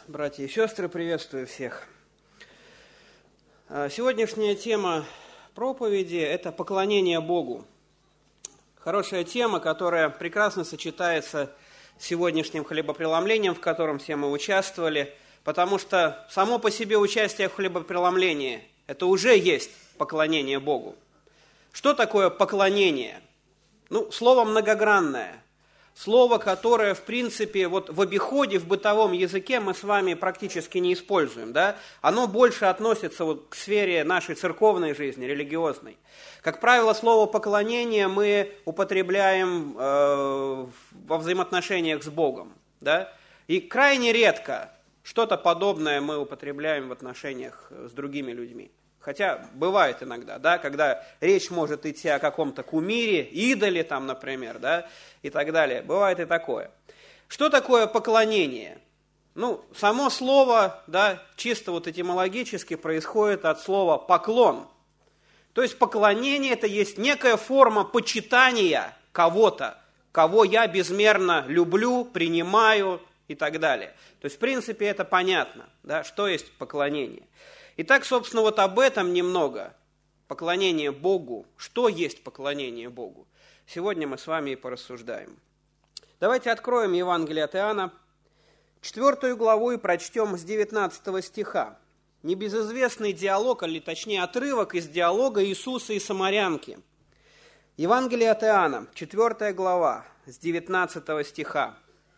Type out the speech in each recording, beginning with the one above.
Братья и сестры, приветствую всех. Сегодняшняя тема проповеди – это поклонение Богу. Хорошая тема, которая прекрасно сочетается с сегодняшним хлебопреломлением, в котором все мы участвовали, потому что само по себе участие в хлебопреломлении – это уже есть поклонение Богу. Что такое поклонение? Слово многогранное. Слово, которое, в принципе, в обиходе, в бытовом языке мы с вами практически не используем. Да? Оно больше относится к сфере нашей церковной жизни, религиозной. Как правило, слово «поклонение» мы употребляем во взаимоотношениях с Богом. Да? И крайне редко что-то подобное мы употребляем в отношениях с другими людьми. Хотя бывает иногда, да, когда речь может идти о каком-то кумире, идоле, там, например, да, и так далее. Бывает и такое. Что такое поклонение? Само слово, да, чисто этимологически происходит от слова «поклон». То есть поклонение – это есть некая форма почитания кого-то, кого я безмерно люблю, принимаю и так далее. То есть, в принципе, это понятно, да, что есть поклонение. Итак, собственно, об этом немного. Поклонение Богу. Что есть поклонение Богу? Сегодня мы с вами и порассуждаем. Давайте откроем Евангелие от Иоанна, 4 главу, и прочтем с 19 стиха. Небезызвестный диалог, или точнее отрывок из диалога Иисуса и самарянки. Евангелие от Иоанна, 4 глава, с 19 стиха.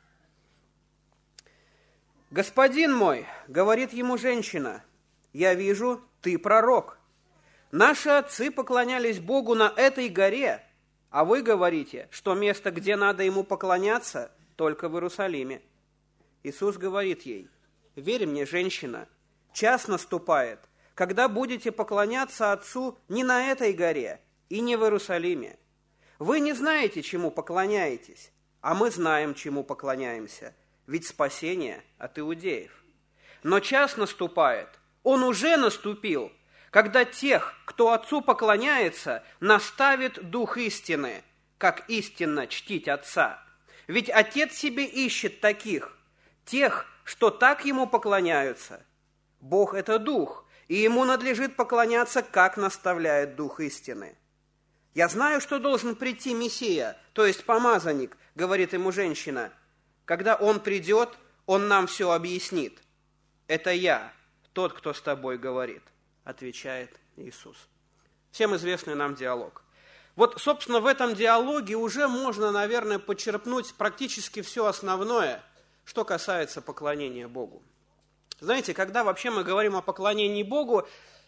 «Господин мой, — говорит ему женщина, — я вижу, ты пророк. Наши отцы поклонялись Богу на этой горе, а вы говорите, что место, где надо ему поклоняться, только в Иерусалиме». Иисус говорит ей: «Верь мне, женщина, час наступает, когда будете поклоняться Отцу не на этой горе и не в Иерусалиме. Вы не знаете, чему поклоняетесь, а мы знаем, чему поклоняемся, ведь спасение от иудеев. Но час наступает, он уже наступил, когда тех, кто Отцу поклоняется, наставит Дух истины, как истинно чтить Отца. Ведь Отец себе ищет таких, тех, что так Ему поклоняются. Бог – это Дух, и Ему надлежит поклоняться, как наставляет Дух истины. Я знаю, что должен прийти Мессия, то есть помазанник, говорит ему женщина. Когда Он придет, Он нам все объяснит. Это я, тот, кто с тобой говорит, отвечает Иисус. Всем известный нам диалог. Собственно, в этом диалоге уже можно, наверное, подчерпнуть практически все основное, что касается поклонения Богу. Знаете, когда вообще мы говорим о поклонении Богу,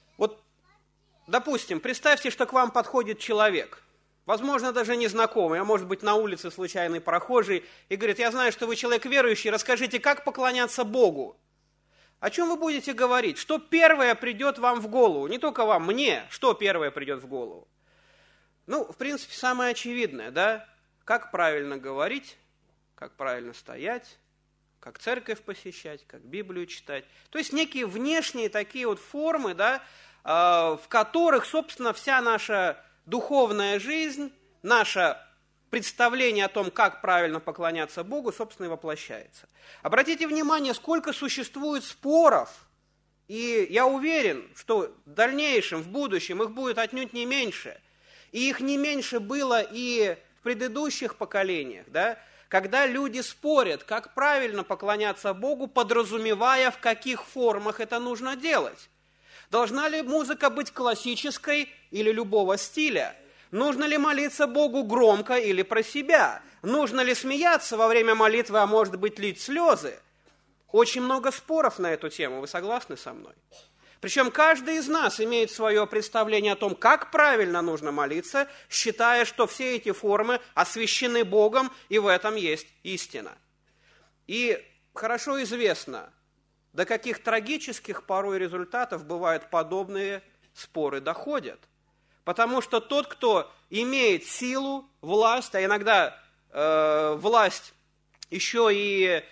допустим, представьте, что к вам подходит человек, возможно, даже незнакомый, а может быть, на улице случайный прохожий, и говорит: я знаю, что вы человек верующий, расскажите, как поклоняться Богу. О чем вы будете говорить? Что первое придет вам в голову? Не только вам, мне. Что первое придет в голову? В принципе, самое очевидное, да? Как правильно говорить, как правильно стоять, как церковь посещать, как Библию читать. То есть некие внешние такие формы, да, в которых, собственно, вся наша духовная жизнь, наше представление о том, как правильно поклоняться Богу, собственно, и воплощается. Обратите внимание, сколько существует споров, и я уверен, что в дальнейшем, в будущем их будет отнюдь не меньше. И их не меньше было и в предыдущих поколениях, да, когда люди спорят, как правильно поклоняться Богу, подразумевая, в каких формах это нужно делать. Должна ли музыка быть классической или любого стиля? Нужно ли молиться Богу громко или про себя? Нужно ли смеяться во время молитвы, а может быть лить слезы? Очень много споров на эту тему, вы согласны со мной? Причем каждый из нас имеет свое представление о том, как правильно нужно молиться, считая, что все эти формы освящены Богом, и в этом есть истина. И хорошо известно, до каких трагических порой результатов бывают подобные споры доходят. Потому что тот, кто имеет силу, власть, а иногда власть еще и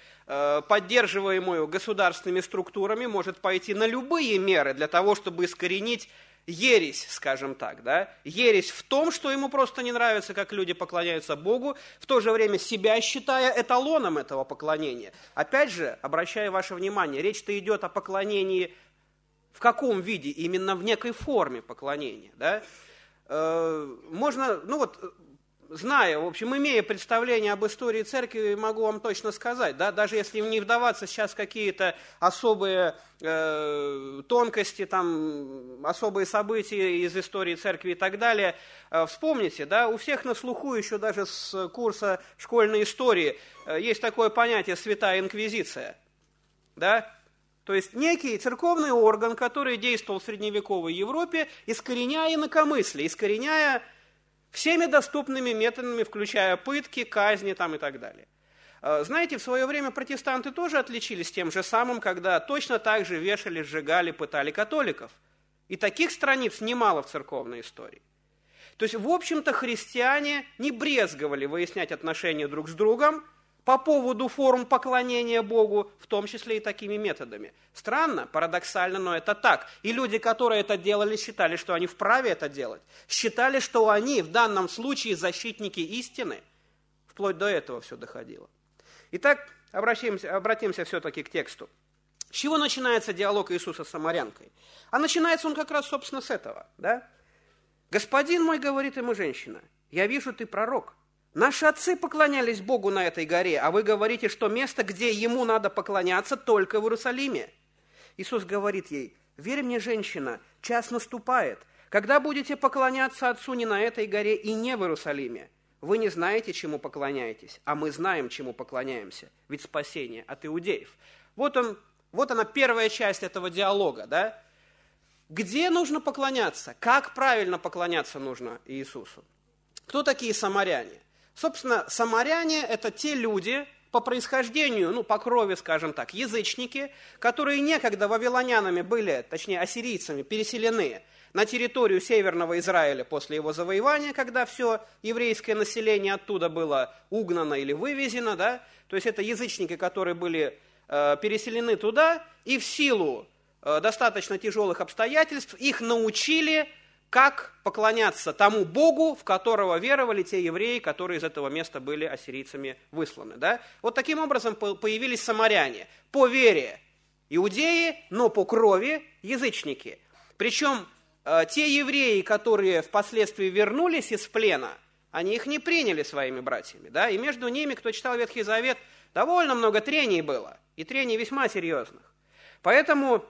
поддерживаемую государственными структурами, может пойти на любые меры для того, чтобы искоренить ересь, скажем так, да? Ересь в том, что ему просто не нравится, как люди поклоняются Богу, в то же время себя считая эталоном этого поклонения. Опять же, обращаю ваше внимание, речь-то идет о поклонении в каком виде? Именно в некой форме поклонения, да? Можно, зная, в общем, имея представление об истории церкви, могу вам точно сказать, да, даже если не вдаваться сейчас в какие-то особые тонкости, там, особые события из истории церкви и так далее, вспомните, да, у всех на слуху еще даже с курса школьной истории есть такое понятие «святая инквизиция», да. То есть некий церковный орган, который действовал в средневековой Европе, искореняя инакомыслие, искореняя всеми доступными методами, включая пытки, казни там, и так далее. Знаете, в свое время протестанты тоже отличились тем же самым, когда точно так же вешали, сжигали, пытали католиков. И таких страниц немало в церковной истории. То есть, в общем-то, христиане не брезговали выяснять отношения друг с другом по поводу форм поклонения Богу, в том числе и такими методами. Странно, парадоксально, но это так. И люди, которые это делали, считали, что они вправе это делать. Считали, что они в данном случае защитники истины. Вплоть до этого все доходило. Итак, обратимся все-таки к тексту. С чего начинается диалог Иисуса с самарянкой? А начинается он как раз, собственно, с этого. Да? «Господин мой, — говорит ему женщина, — я вижу, ты пророк. Наши отцы поклонялись Богу на этой горе, а вы говорите, что место, где Ему надо поклоняться, только в Иерусалиме». Иисус говорит ей: «Верь мне, женщина, час наступает, когда будете поклоняться Отцу не на этой горе и не в Иерусалиме. Вы не знаете, чему поклоняетесь, а мы знаем, чему поклоняемся, ведь спасение от иудеев». Вот она первая часть этого диалога, да? Где нужно поклоняться? Как правильно поклоняться нужно Иисусу? Кто такие самаряне? Собственно, самаряне – это те люди по происхождению, по крови, скажем так, язычники, которые некогда вавилонянами были, точнее, ассирийцами, переселены на территорию Северного Израиля после его завоевания, когда все еврейское население оттуда было угнано или вывезено, да? То есть это язычники, которые были переселены туда, и в силу достаточно тяжелых обстоятельств их научили, как поклоняться тому Богу, в которого веровали те евреи, которые из этого места были ассирийцами высланы. Да? Вот таким образом появились самаряне. По вере иудеи, но по крови язычники. Причем те евреи, которые впоследствии вернулись из плена, они их не приняли своими братьями. Да? И между ними, кто читал Ветхий Завет, довольно много трений было. И трений весьма серьезных. Поэтому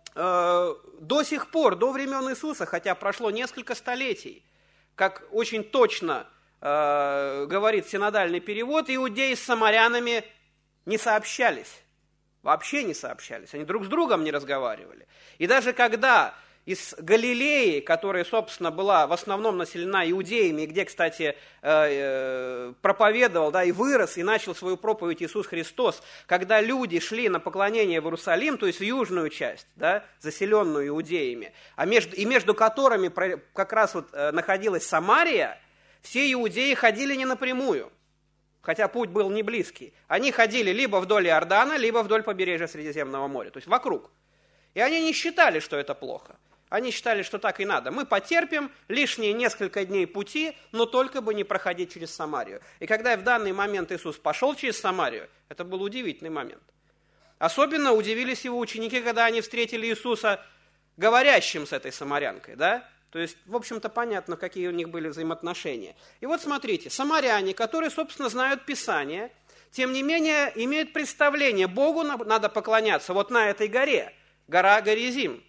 до сих пор, до времен Иисуса, хотя прошло несколько столетий, как очень точно говорит синодальный перевод, иудеи с самарянами не сообщались, вообще не сообщались, они друг с другом не разговаривали. И даже когда из Галилеи, которая, собственно, была в основном населена иудеями, где, кстати, проповедовал, да, и вырос, и начал свою проповедь Иисус Христос, когда люди шли на поклонение в Иерусалим, то есть в южную часть, да, заселенную иудеями, между которыми как раз вот находилась Самария, все иудеи ходили не напрямую, хотя путь был не близкий. Они ходили либо вдоль Иордана, либо вдоль побережья Средиземного моря, то есть вокруг. И они не считали, что это плохо. Они считали, что так и надо. Мы потерпим лишние несколько дней пути, но только бы не проходить через Самарию. И когда в данный момент Иисус пошел через Самарию, это был удивительный момент. Особенно удивились его ученики, когда они встретили Иисуса говорящим с этой самарянкой, да? То есть, в общем-то, понятно, какие у них были взаимоотношения. И вот смотрите, самаряне, которые, собственно, знают Писание, тем не менее имеют представление, Богу надо поклоняться вот на этой горе, гора Горизим.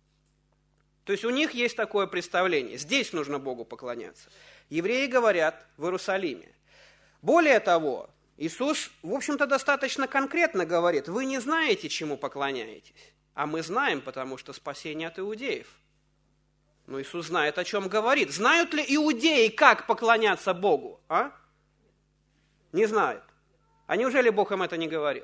То есть у них есть такое представление. Здесь нужно Богу поклоняться. Евреи говорят в Иерусалиме. Более того, Иисус, в общем-то, достаточно конкретно говорит: вы не знаете, чему поклоняетесь, а мы знаем, потому что спасение от иудеев. Но Иисус знает, о чем говорит. Знают ли иудеи, как поклоняться Богу? А? Не знают. А неужели Бог им это не говорил?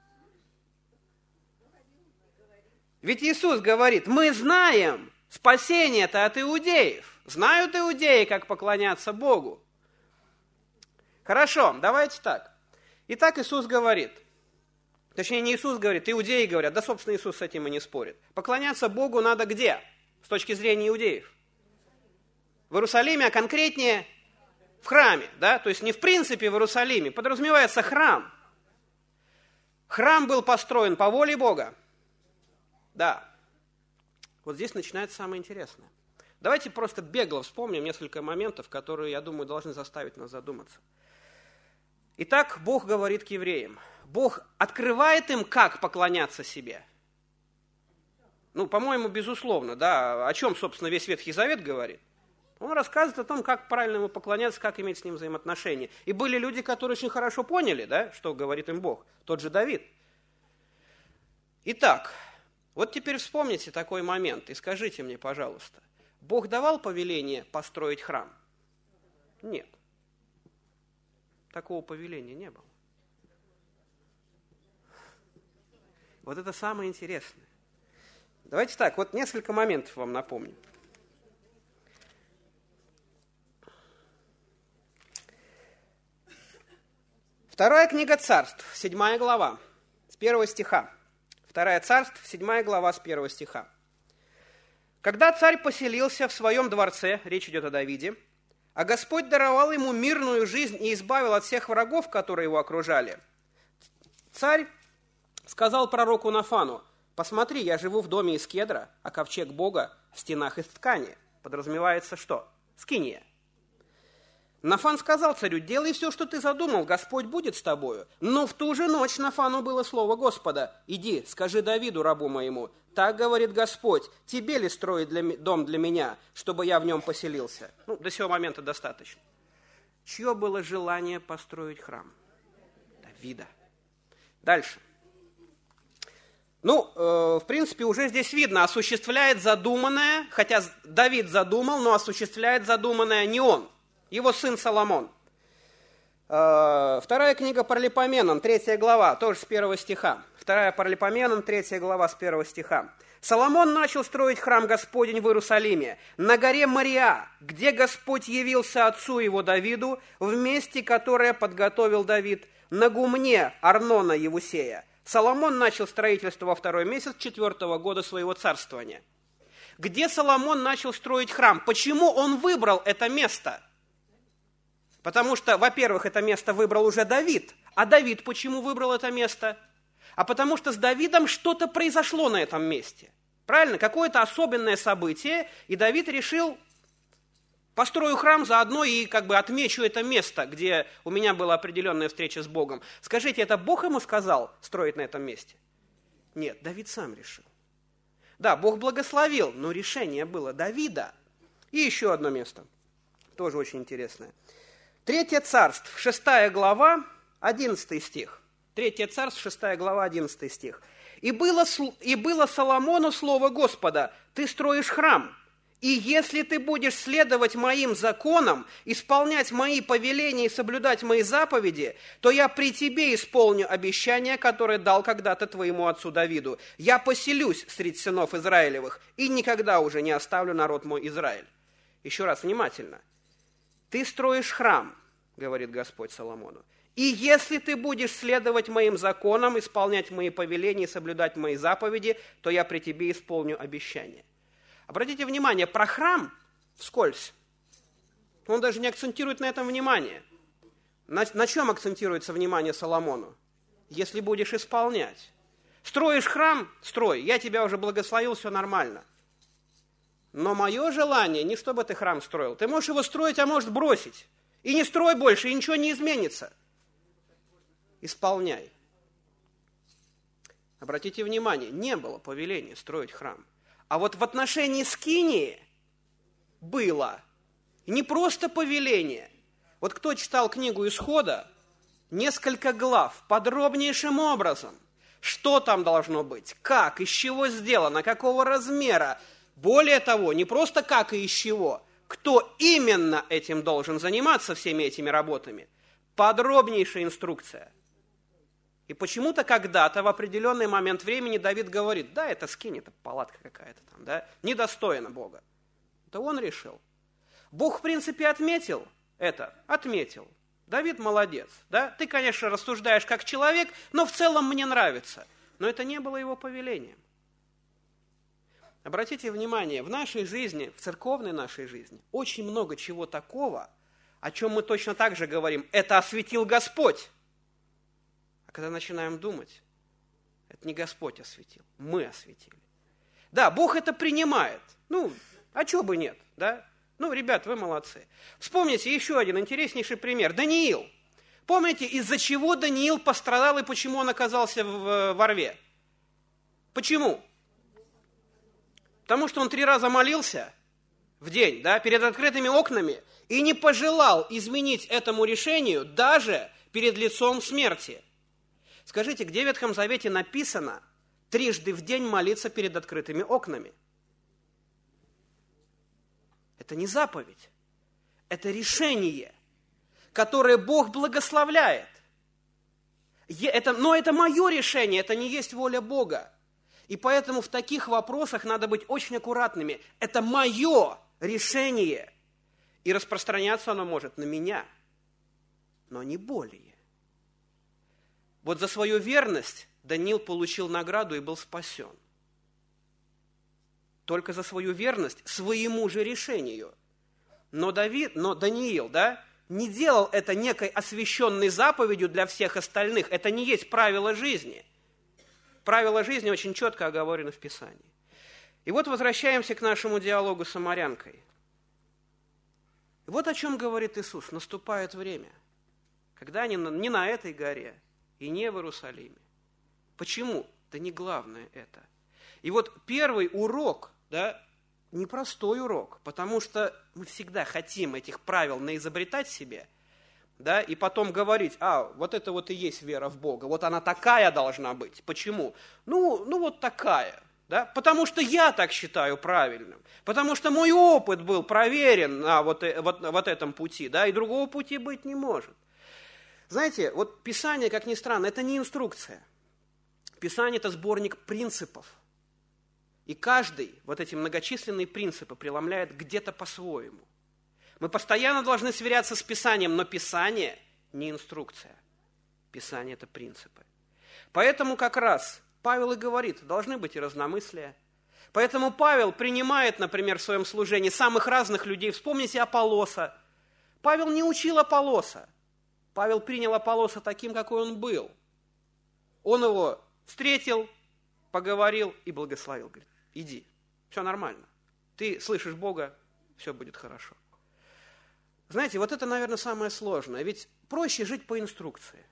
Ведь Иисус говорит: мы знаем, спасение-то от иудеев. Знают иудеи, как поклоняться Богу. Хорошо, давайте так. Итак, Иисус говорит, точнее, не Иисус говорит, иудеи говорят, да, собственно, Иисус с этим и не спорит. Поклоняться Богу надо где? с точки зрения иудеев? В Иерусалиме, а конкретнее в храме, да? То есть не в принципе в Иерусалиме, подразумевается храм. Храм был построен по воле Бога. Да. Вот здесь начинается самое интересное. Давайте просто бегло вспомним несколько моментов, которые, я думаю, должны заставить нас задуматься. Итак, Бог говорит к евреям. Бог открывает им, как поклоняться себе. Ну, по-моему, безусловно, да. О чем, собственно, весь Ветхий Завет говорит? Он рассказывает о том, как правильно ему поклоняться, как иметь с ним взаимоотношения. И были люди, которые очень хорошо поняли, да, что говорит им Бог. Тот же Давид. Итак, вот теперь вспомните такой момент и скажите мне, пожалуйста, Бог давал повеление построить храм? Нет. Такого повеления не было. Вот это самое интересное. Давайте так, вот несколько моментов вам напомню. Вторая книга Царств, 7 глава, с 1 стиха. Вторая Царств, 7 глава, с 1 стиха. «Когда царь поселился в своем дворце, речь идет о Давиде, а Господь даровал ему мирную жизнь и избавил от всех врагов, которые его окружали, царь сказал пророку Нафану: посмотри, я живу в доме из кедра, а ковчег Бога в стенах из ткани». Подразумевается что? Скиния. Нафан сказал царю: делай все, что ты задумал, Господь будет с тобою. Но в ту же ночь Нафану было слово Господа: иди, скажи Давиду, рабу моему, так говорит Господь, тебе ли строить дом для меня, чтобы я в нем поселился? Ну, до сего момента достаточно. Чье было желание построить храм? Давида. Дальше. Ну, в принципе, уже здесь видно, осуществляет задуманное, хотя Давид задумал, но осуществляет задуманное не он, его сын Соломон. Вторая книга Паралипоменон, 3 глава, тоже с 1 стиха. Вторая Паралипоменон, 3 глава, с 1 стиха. «Соломон начал строить храм Господень в Иерусалиме, на горе Мориа, где Господь явился отцу его Давиду, в месте, которое подготовил Давид, на гумне Арнона Евусея. Соломон начал строительство во 2-й месяц 4-го года своего царствования». Где Соломон начал строить храм? Почему он выбрал это место? Потому что, во-первых, это место выбрал уже Давид. А Давид почему выбрал это место? А потому что с Давидом что-то произошло на этом месте. Правильно? Какое-то особенное событие, и Давид решил: построю храм заодно и как бы отмечу это место, где у меня была определенная встреча с Богом. Скажите, это Бог ему сказал строить на этом месте? Нет, Давид сам решил. Да, Бог благословил, но решение было Давида. И еще одно место, тоже очень интересное. 3 Царств, 6 глава, 11 стих. 3 Царств, 6 глава, 11 стих. «И было Соломону слово Господа: ты строишь храм, и если ты будешь следовать моим законам, исполнять мои повеления и соблюдать мои заповеди, то я при тебе исполню обещание, которое дал когда-то твоему отцу Давиду. Я поселюсь среди сынов Израилевых и никогда уже не оставлю народ мой Израиль». Еще раз внимательно. «Ты строишь храм, — говорит Господь Соломону, — и если ты будешь следовать моим законам, исполнять мои повеления и соблюдать мои заповеди, то я при тебе исполню обещание». Обратите внимание, про храм вскользь. Он даже не акцентирует на этом внимание. На чем акцентируется внимание Соломону? Если будешь исполнять. Строишь храм? Строй. Я тебя уже благословил, все нормально. Но мое желание не чтобы ты храм строил. Ты можешь его строить, а можешь бросить. И не строй больше, и ничего не изменится. Исполняй. Обратите внимание, не было повеления строить храм. А вот в отношении скинии было не просто повеление. Вот кто читал книгу Исхода, несколько глав подробнейшим образом, что там должно быть, как, из чего сделано, какого размера. Более того, не просто как и из чего, кто именно этим должен заниматься, всеми этими работами. Подробнейшая инструкция. И почему-то когда-то в определенный момент времени Давид говорит: да, это скинь, это палатка какая-то там, да, недостойна Бога. Это он решил. Бог, в принципе, отметил это, отметил. Давид молодец, да, ты, конечно, рассуждаешь как человек, но в целом мне нравится. Но это не было его повелением. Обратите внимание, в нашей жизни, в церковной нашей жизни, очень много чего такого, о чем мы точно так же говорим, это осветил Господь. А когда начинаем думать, это не Господь осветил, мы осветили. Да, Бог это принимает. А чего бы нет, да? Ребят, вы молодцы. Вспомните еще один интереснейший пример. Даниил. Помните, из-за чего Даниил пострадал и почему он оказался во рве? Почему? Потому что он 3 раза молился в день, да, перед открытыми окнами и не пожелал изменить этому решению даже перед лицом смерти. Скажите, где в Ветхом Завете написано 3 в день молиться перед открытыми окнами? Это не заповедь, это решение, которое Бог благословляет. Но это мое решение, это не есть воля Бога. И поэтому в таких вопросах надо быть очень аккуратными. Это мое решение. И распространяться оно может на меня, но не более. Вот за свою верность Даниил получил награду и был спасен. Только за свою верность своему же решению. Но Даниил, да, не делал это некой освященной заповедью для всех остальных. Это не есть правило жизни. Правила жизни очень четко оговорены в Писании. И вот возвращаемся к нашему диалогу с самарянкой. Вот о чем говорит Иисус. Наступает время, когда они не на этой горе и не в Иерусалиме. Почему? Да не главное это. И вот первый урок, да, непростой урок, потому что мы всегда хотим этих правил наизобретать себе, да, и потом говорить, вот это вот и есть вера в Бога, вот она такая должна быть. Почему? Вот такая, да, потому что я так считаю правильным, потому что мой опыт был проверен на вот этом пути, да, и другого пути быть не может. Знаете, вот Писание, как ни странно, это не инструкция. Писание – это сборник принципов. И каждый вот эти многочисленные принципы преломляет где-то по-своему. Мы постоянно должны сверяться с Писанием, но Писание не инструкция. Писание – это принципы. Поэтому как раз Павел и говорит, должны быть и разномыслия. Поэтому Павел принимает, например, в своем служении самых разных людей. Вспомните Аполлоса. Павел не учил Аполлоса. Павел принял Аполлоса таким, какой он был. Он его встретил, поговорил и благословил. Говорит, иди, все нормально. Ты слышишь Бога, все будет хорошо. Знаете, вот это, наверное, самое сложное. Ведь проще жить по инструкции.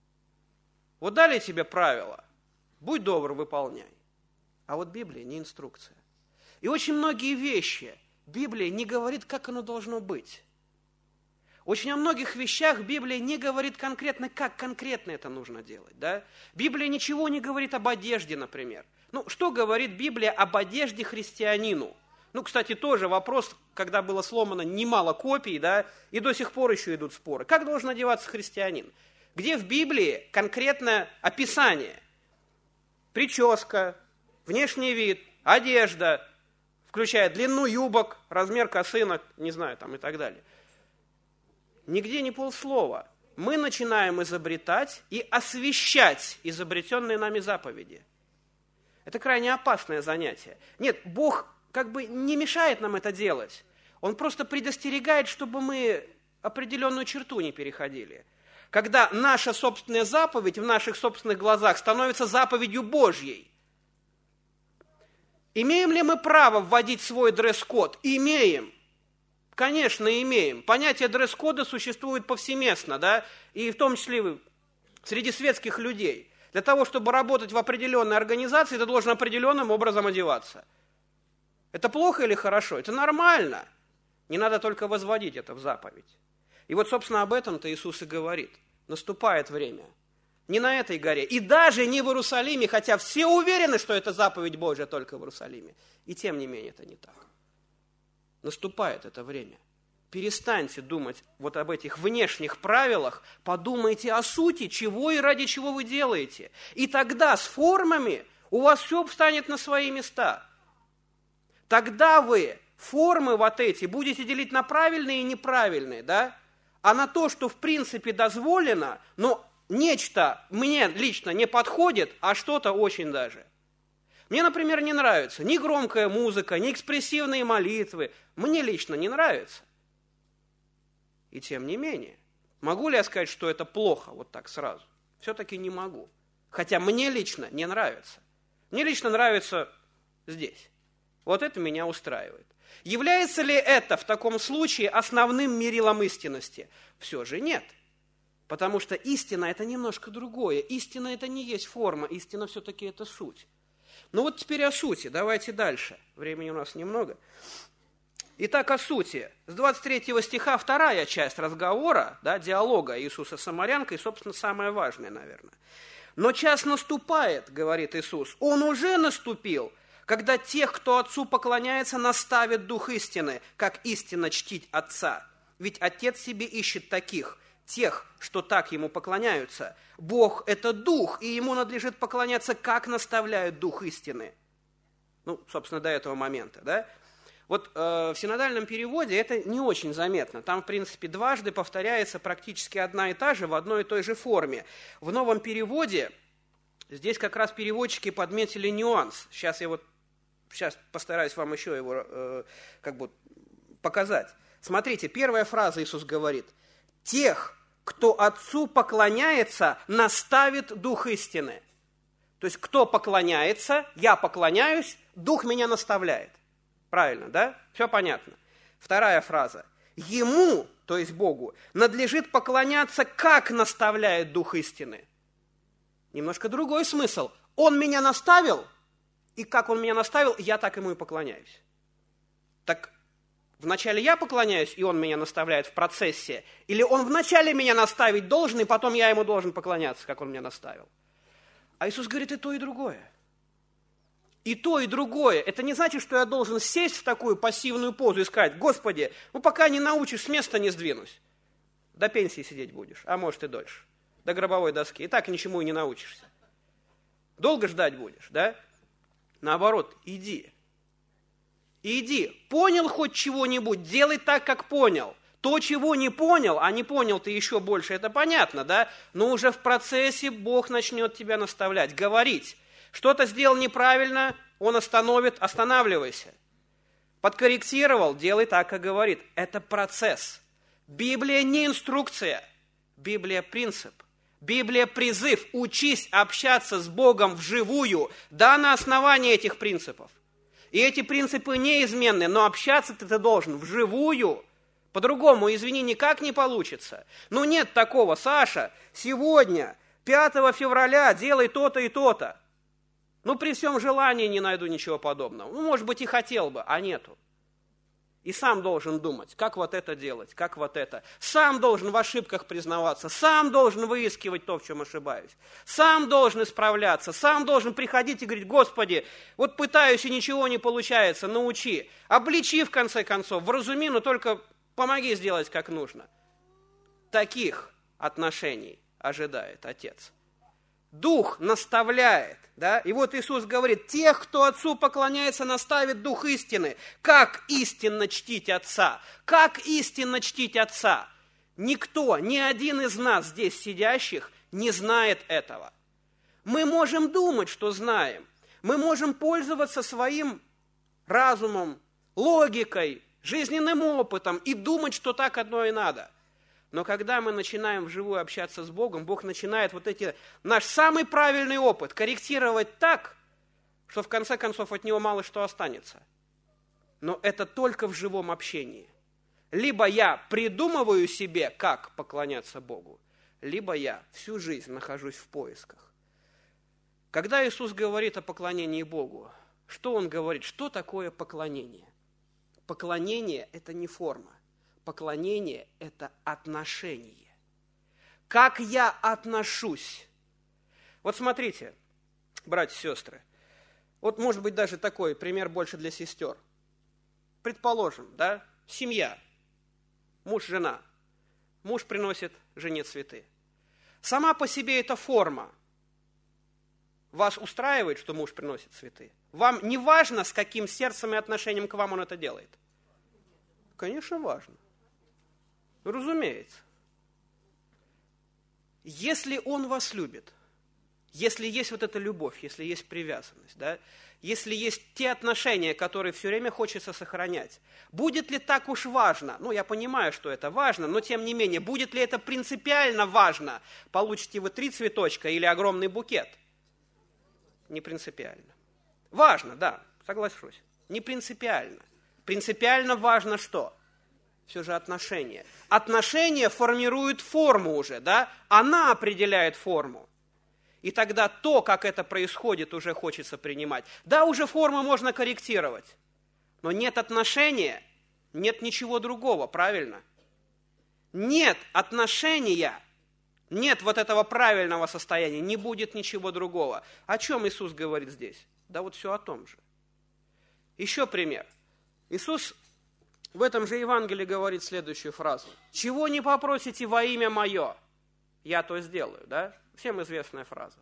Вот дали тебе правила, будь добр, выполняй. А вот Библия не инструкция. И очень многие вещи Библия не говорит, как оно должно быть. Очень о многих вещах Библия не говорит конкретно, как конкретно это нужно делать. Да? Библия ничего не говорит об одежде, например. Что говорит Библия об одежде христианину? Кстати, тоже вопрос, когда было сломано немало копий, да, и до сих пор еще идут споры. Как должен одеваться христианин? Где в Библии конкретное описание? Прическа, внешний вид, одежда, включая длину юбок, размер косынок, не знаю, там и так далее. Нигде не полслова. Мы начинаем изобретать и освящать изобретенные нами заповеди. Это крайне опасное занятие. Нет, Бог как бы не мешает нам это делать. Он просто предостерегает, чтобы мы определенную черту не переходили. Когда наша собственная заповедь в наших собственных глазах становится заповедью Божьей. Имеем ли мы право вводить свой дресс-код? Имеем. Конечно, имеем. Понятие дресс-кода существует повсеместно, да, и в том числе среди светских людей. Для того, чтобы работать в определенной организации, ты должен определенным образом одеваться. Это плохо или хорошо? Это нормально. Не надо только возводить это в заповедь. И вот, собственно, об этом-то Иисус и говорит. Наступает время. Не на этой горе. И даже не в Иерусалиме, хотя все уверены, что это заповедь Божья только в Иерусалиме. И тем не менее это не так. Наступает это время. Перестаньте думать вот об этих внешних правилах, подумайте о сути, чего и ради чего вы делаете. И тогда с формами у вас все встанет на свои места. Тогда вы формы вот эти будете делить на правильные и неправильные, да? А на то, что в принципе дозволено, но нечто мне лично не подходит, а что-то очень даже. Мне, например, не нравится ни громкая музыка, ни экспрессивные молитвы. Мне лично не нравится. И тем не менее, могу ли я сказать, что это плохо, вот так сразу? Все-таки не могу. Хотя мне лично не нравится. Мне лично нравится здесь. Вот это меня устраивает. Является ли это в таком случае основным мерилом истинности? Все же нет. Потому что истина – это немножко другое. Истина – это не есть форма, истина все-таки это суть. Ну вот теперь о сути. Давайте дальше. Времени у нас немного. Итак, о сути. С 23 стиха вторая часть разговора, да, диалога Иисуса с самарянкой, собственно, самое важное, наверное. «Но час наступает, — говорит Иисус, — он уже наступил, когда тех, кто Отцу поклоняется, наставит Дух истины, как истинно чтить Отца. Ведь Отец себе ищет таких, тех, что так Ему поклоняются. Бог – это Дух, и Ему надлежит поклоняться, как наставляет Дух истины». Ну, собственно, до этого момента, да? Вот в синодальном переводе это не очень заметно. Там, в принципе, дважды повторяется практически одна и та же в одной и той же форме. В новом переводе здесь как раз переводчики подметили нюанс. Сейчас постараюсь вам еще его показать. Смотрите, первая фраза Иисус говорит: «Тех, кто Отцу поклоняется, наставит Дух истины». То есть, кто поклоняется, я поклоняюсь, Дух меня наставляет. Правильно, да? Все понятно. Вторая фраза. Ему, то есть Богу, надлежит поклоняться, как наставляет Дух истины. Немножко другой смысл. Он меня наставил, и как он меня наставил, я так ему и поклоняюсь. Так вначале я поклоняюсь, и он меня наставляет в процессе, или он вначале меня наставить должен, и потом я ему должен поклоняться, как он меня наставил. А Иисус говорит и то, и другое. И то, и другое. Это не значит, что я должен сесть в такую пассивную позу и сказать: «Господи, пока не научишь, с места не сдвинусь. До пенсии сидеть будешь, а может и дольше. До гробовой доски. И так ничему и не научишься. Долго ждать будешь, да?» Наоборот, иди. Иди. Понял хоть чего-нибудь, делай так, как понял. То, чего не понял, а не понял ты еще больше, это понятно, да? Но уже в процессе Бог начнет тебя наставлять, говорить. Что-то сделал неправильно, он остановит, останавливайся. Подкорректировал, делай так, как говорит. Это процесс. Библия не инструкция, Библия принцип. Библия призыв. Учись общаться с Богом вживую, да, на основании этих принципов. И эти принципы неизменны, но общаться ты должен вживую. По-другому, извини, никак не получится. Ну нет такого: Саша, сегодня, 5 февраля, делай то-то и то-то. Ну, при всем желании не найду ничего подобного. Ну, может быть, и хотел бы, а нету. И сам должен думать, как вот это делать, как вот это. Сам должен в ошибках признаваться, сам должен выискивать то, в чем ошибаюсь. Сам должен исправляться, сам должен приходить и говорить: «Господи, вот пытаюсь, и ничего не получается, научи. Обличи, в конце концов, вразуми, но только помоги сделать, как нужно». Таких отношений ожидает Отец. Дух наставляет, да? И вот Иисус говорит: тех, кто Отцу поклоняется, наставит Дух истины. Как истинно чтить Отца? Как истинно чтить Отца? Никто, ни один из нас здесь сидящих не знает этого. Мы можем думать, что знаем. Мы можем пользоваться своим разумом, логикой, жизненным опытом и думать, что так одно и надо. Но когда мы начинаем вживую общаться с Богом, Бог начинает наш самый правильный опыт корректировать так, что в конце концов от него мало что останется. Но это только в живом общении. Либо я придумываю себе, как поклоняться Богу, либо я всю жизнь нахожусь в поисках. Когда Иисус говорит о поклонении Богу, что Он говорит? Что такое поклонение? Поклонение – это не форма. Поклонение – это отношение. Как я отношусь? Вот смотрите, братья и сестры, вот может быть даже такой пример больше для сестер. Предположим, да, семья, муж, жена. Муж приносит жене цветы. Сама по себе эта форма. Вас устраивает, что муж приносит цветы? Вам не важно, с каким сердцем и отношением к вам он это делает? Конечно, важно. Разумеется. Если он вас любит, если есть вот эта любовь, если есть привязанность, да, если есть те отношения, которые все время хочется сохранять, будет ли так уж важно? Ну, я понимаю, что это важно, но тем не менее, будет ли это принципиально важно? Получите вы 3 цветочка или огромный букет? Не принципиально. Важно, да, соглашусь. Не принципиально. Принципиально важно что? Все же отношения. Отношения формируют форму уже, да? Она определяет форму. И тогда то, как это происходит, уже хочется принимать. Да, уже форму можно корректировать, но нет отношения, нет ничего другого, правильно? Нет отношения, нет вот этого правильного состояния, не будет ничего другого. О чем Иисус говорит здесь? Да вот все о том же. Еще пример. Иисус в этом же Евангелии говорит следующую фразу. «Чего не попросите во имя Мое, я то сделаю». Да? Всем известная фраза.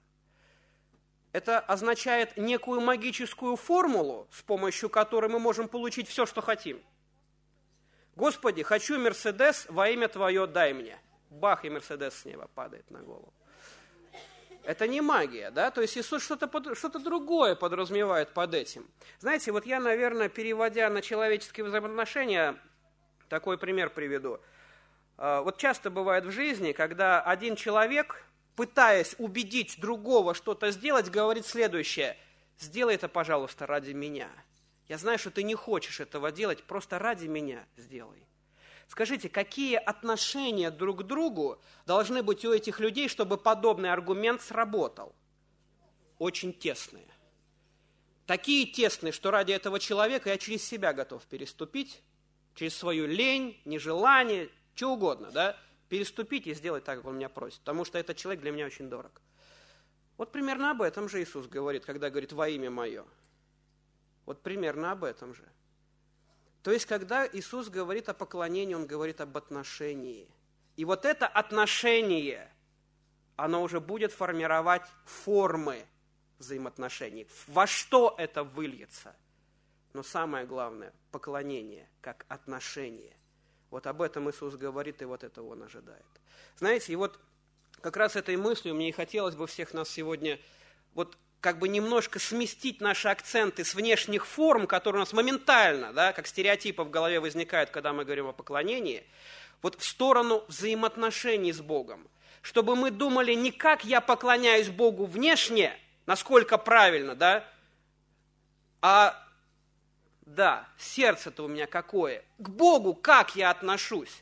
Это означает некую магическую формулу, с помощью которой мы можем получить все, что хотим. «Господи, хочу Мерседес, во имя Твое дай мне». Бах, и Мерседес с неба падает на голову. Это не магия, да? То есть Иисус что-то другое подразумевает под этим. Знаете, вот я, наверное, переводя на человеческие взаимоотношения, такой пример приведу. Вот часто бывает в жизни, когда один человек, пытаясь убедить другого что-то сделать, говорит следующее: «Сделай это, пожалуйста, ради меня. Я знаю, что ты не хочешь этого делать, просто ради меня сделай». Скажите, какие отношения друг к другу должны быть у этих людей, чтобы подобный аргумент сработал? Очень тесные. Такие тесные, что ради этого человека я через себя готов переступить, через свою лень, нежелание, что угодно, да, переступить и сделать так, как он меня просит, потому что этот человек для меня очень дорог. Вот примерно об этом же Иисус говорит, когда говорит «во имя Мое». Вот примерно об этом же. То есть, когда Иисус говорит о поклонении, Он говорит об отношении. И вот это отношение, оно уже будет формировать формы взаимоотношений. Во что это выльется? Но самое главное, поклонение как отношение. Вот об этом Иисус говорит, и вот этого Он ожидает. Знаете, и вот как раз этой мыслью мне и хотелось бы всех нас сегодня вот как бы немножко сместить наши акценты с внешних форм, которые у нас моментально, да, как стереотипы в голове возникают, когда мы говорим о поклонении, вот в сторону взаимоотношений с Богом. Чтобы мы думали не как я поклоняюсь Богу внешне, насколько правильно, да, а да, сердце-то у меня какое, к Богу как я отношусь.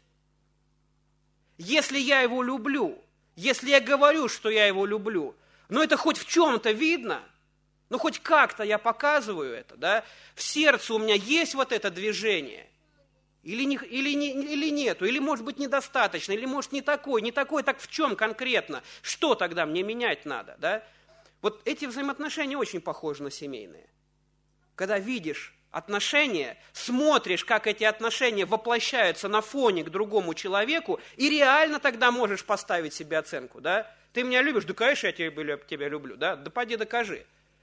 Если я Его люблю, если я говорю, что я Его люблю, но это хоть в чем-то видно, ну хоть как-то я показываю это, да? В сердце у меня есть вот это движение, или нету, или может быть недостаточно, или может не такой, так в чем конкретно? Что тогда мне менять надо, да? Вот эти взаимоотношения очень похожи на семейные. Когда видишь отношения, смотришь, как эти отношения воплощаются на фоне к другому человеку, и реально тогда можешь поставить себе оценку, да? Ты меня любишь? Да, конечно, я тебя люблю, да? Да поди докажи.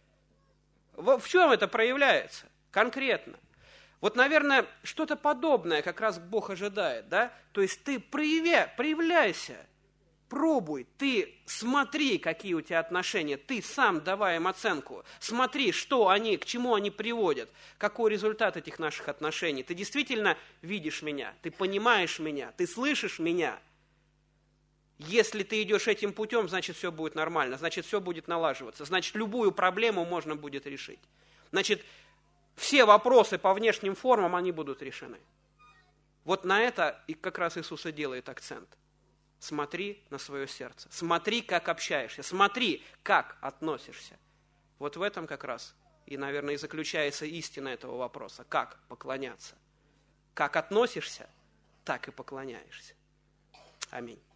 В чем это проявляется конкретно? Вот, наверное, что-то подобное как раз Бог ожидает, да? То есть ты проявляйся, пробуй, ты смотри, какие у тебя отношения, ты сам давай им оценку, смотри, что они, к чему они приводят, какой результат этих наших отношений. Ты действительно видишь меня, ты понимаешь меня, ты слышишь меня. Если ты идешь этим путем, значит, все будет нормально, значит, все будет налаживаться, значит, любую проблему можно будет решить. Значит, все вопросы по внешним формам, они будут решены. Вот на это и как раз Иисус и делает акцент. Смотри на свое сердце, смотри, как общаешься, смотри, как относишься. Вот в этом как раз и, наверное, и заключается истина этого вопроса. Как поклоняться? Как относишься, так и поклоняешься. Аминь.